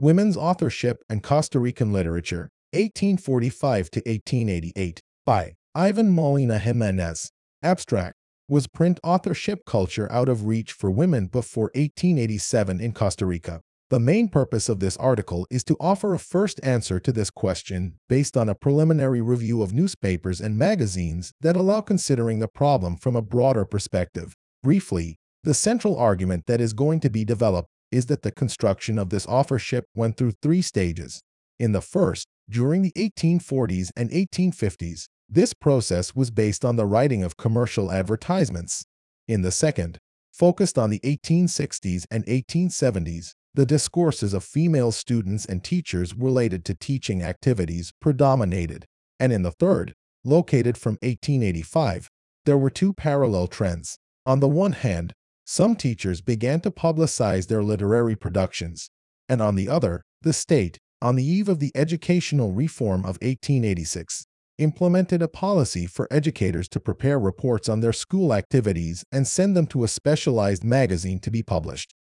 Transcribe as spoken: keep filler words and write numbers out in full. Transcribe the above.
Women's Authorship and Costa Rican Literature, eighteen forty-five to eighteen eighty-eight, by Ivan Molina Jimenez. Abstract. Was print authorship culture out of reach for women before eighteen eighty-seven in Costa Rica? The main purpose of this article is to offer a first answer to this question based on a preliminary review of newspapers and magazines that allow considering the problem from a broader perspective. Briefly, the central argument that is going to be developed is that the construction of this authorship went through three stages. In the first, during the eighteen forties and eighteen fifties, this process was based on the writing of commercial advertisements. In the second, focused on the eighteen sixties and eighteen seventies, the discourses of female students and teachers related to teaching activities predominated. And in the third, located from eighteen eighty-five, there were two parallel trends. On the one hand, some teachers began to publicize their literary productions, and on the other, the state, on the eve of the educational reform of eighteen eighty-six, implemented a policy for educators to prepare reports on their school activities and send them to a specialized magazine to be published.